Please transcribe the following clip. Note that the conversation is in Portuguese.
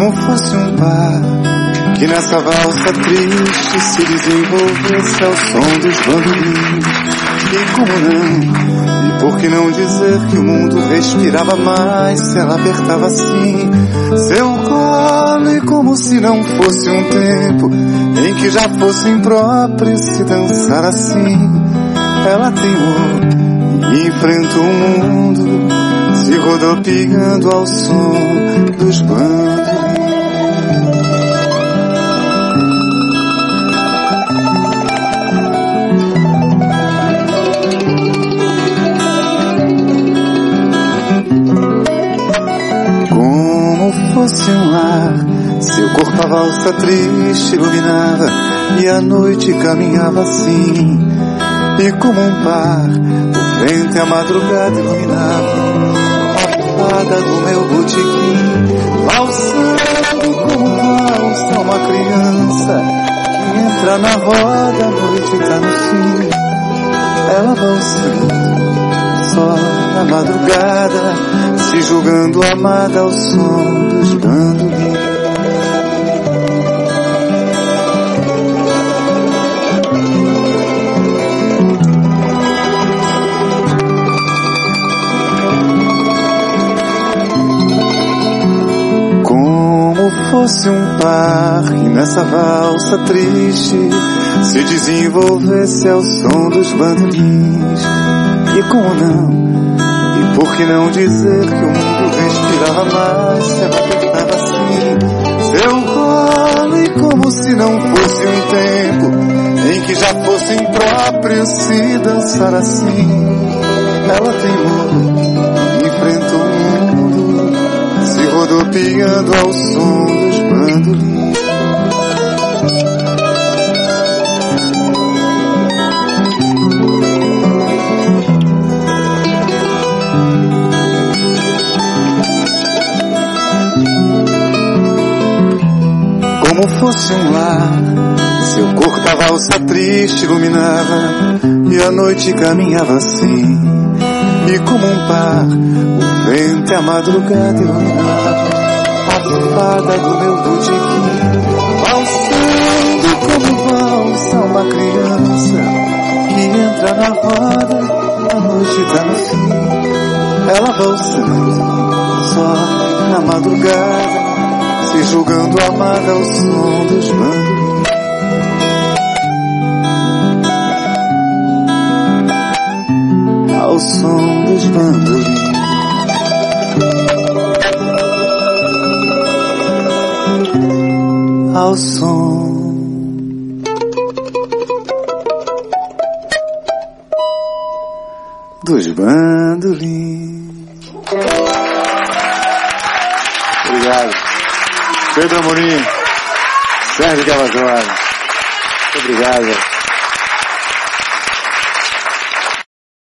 Como fosse um par que nessa valsa triste se desenvolvesse ao som dos bandolins. E como não, e por que não dizer que o mundo respirava mais se ela apertava assim seu colo, e como se não fosse um tempo em que já fosse impróprio se dançar assim. Ela teimou e enfrentou o mundo, se rodopiando ao som dos bandolins. Fosse um lar, seu corpo a valsa triste iluminava, e a noite caminhava assim. E como um par, o vento e a madrugada iluminava a fada do meu botequim, valsando como valsa uma criança que entra na roda, a noite tá no fim. Ela valsando só na madrugada, se julgando amada ao som dos bandolins. Como fosse um par que nessa valsa triste se desenvolvesse ao som dos bandolins. E como não, e por que não dizer que o mundo respirava mais se ela apertava assim seu colo, e como se não fosse um tempo em que já fosse impróprio se dançar assim. Ela teimou e enfrentou o mundo, se rodopiando ao som dos bandolins. Como fosse um lar, seu corpo a valsa triste iluminava, e a noite caminhava assim. E como um par, o vento e a madrugada iluminava a fada do meu botequim, valsando como valsa uma criança que entra na roda, a noite tá no fim. Ela valsando só na madrugada, se julgando amada ao som dos bandolins. Ao som dos bandolins. Ao som dos bandolins. Obrigado. Pedro Amorim, Sérgio Cavazoli. Muito obrigado.